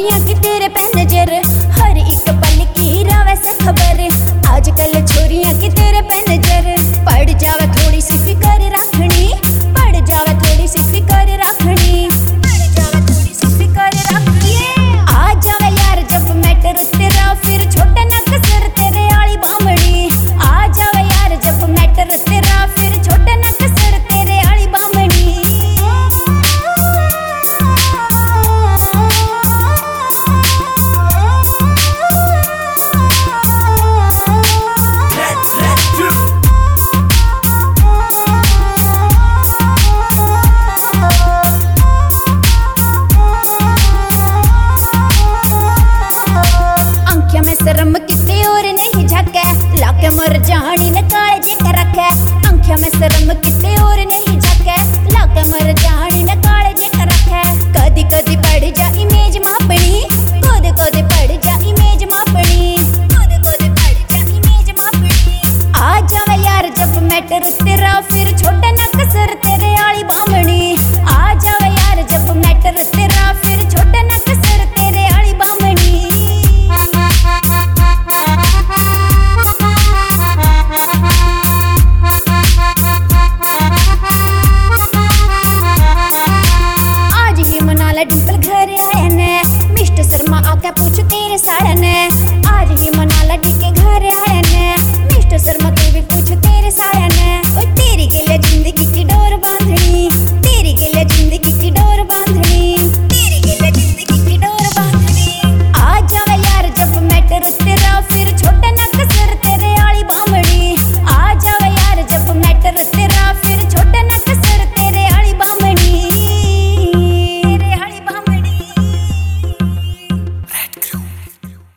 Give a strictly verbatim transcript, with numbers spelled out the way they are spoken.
छोरियां की तेरे पे नजर, हर एक पल की रावे से खबर। आजकल छोरियां की तेरे पे नजर, पड़ जावे थोड़ी सी फिकर रखनी, पड़ जावे थोड़ी सी फिकर रखनी, पड़ जावे थोड़ी सी फिकर रखनी। आ जावे यार जब मैटर तेरा, फिर छोटे ना कसर तेरे आली बामणी। आ जावे यार जब मैटर तेरा, फिर छोटे ना कसर तेरे आली बामणी। शर्म किते और नहीं झके, लाके मर जानी न काले जे रखे। आंखों में शर्म किते और नहीं